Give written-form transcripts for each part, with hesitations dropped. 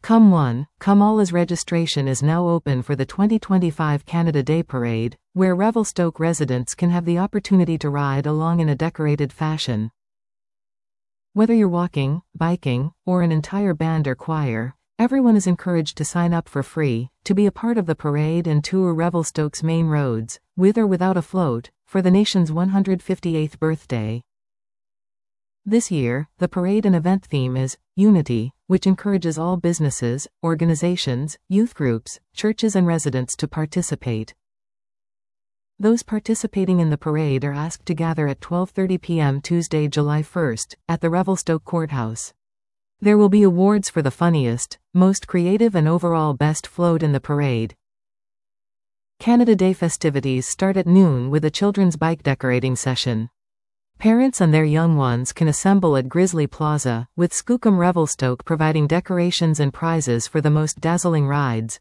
Come one, come all, as registration is now open for the 2025 Canada Day Parade, where Revelstoke residents can have the opportunity to ride along in a decorated fashion. Whether you're walking, biking, or an entire band or choir, everyone is encouraged to sign up for free, to be a part of the parade and tour Revelstoke's main roads, with or without a float, for the nation's 158th birthday. This year, the parade and event theme is Unity, which encourages all businesses, organizations, youth groups, churches and residents to participate. Those participating in the parade are asked to gather at 12:30 p.m. Tuesday, July 1st, at the Revelstoke Courthouse. There will be awards for the funniest, most creative and overall best float in the parade. Canada Day festivities start at noon with a children's bike decorating session. Parents and their young ones can assemble at Grizzly Plaza, with Skookum Revelstoke providing decorations and prizes for the most dazzling rides.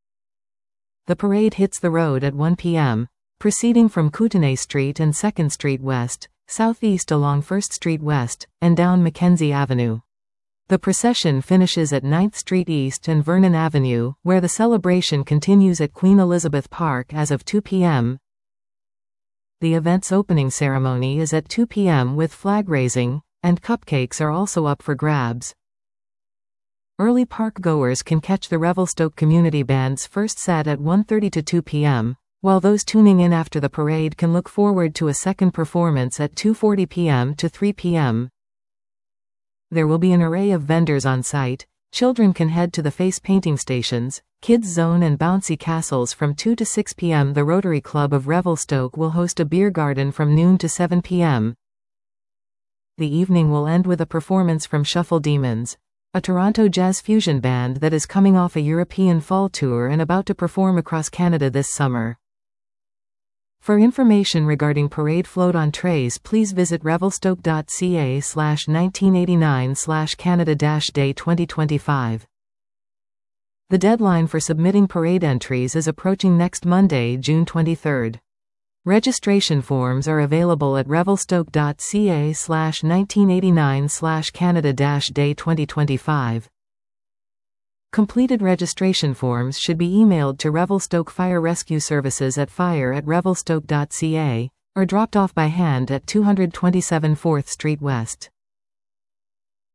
The parade hits the road at 1 p.m., proceeding from Kootenay Street and 2nd Street West, southeast along 1st Street West, and down Mackenzie Avenue. The procession finishes at 9th Street East and Vernon Avenue, where the celebration continues at Queen Elizabeth Park as of 2 p.m. The event's opening ceremony is at 2 p.m. with flag raising, and cupcakes are also up for grabs. Early park goers can catch the Revelstoke Community Band's first set at 1:30 to 2 p.m., while those tuning in after the parade can look forward to a second performance at 2:40 p.m. to 3 p.m. There will be an array of vendors on site. Children can head to the face painting stations, Kids Zone and bouncy castles from 2 to 6 p.m. The Rotary Club of Revelstoke will host a beer garden from noon to 7 p.m. The evening will end with a performance from Shuffle Demons, a Toronto jazz fusion band that is coming off a European fall tour and about to perform across Canada this summer. For information regarding parade float entrees, please visit revelstoke.ca/1989/Canada-Day 2025. The deadline for submitting parade entries is approaching next Monday, June 23. Registration forms are available at revelstoke.ca/1989/Canada-Day 2025. Completed registration forms should be emailed to Revelstoke Fire Rescue Services at fire@revelstoke.ca, or dropped off by hand at 227 4th Street West.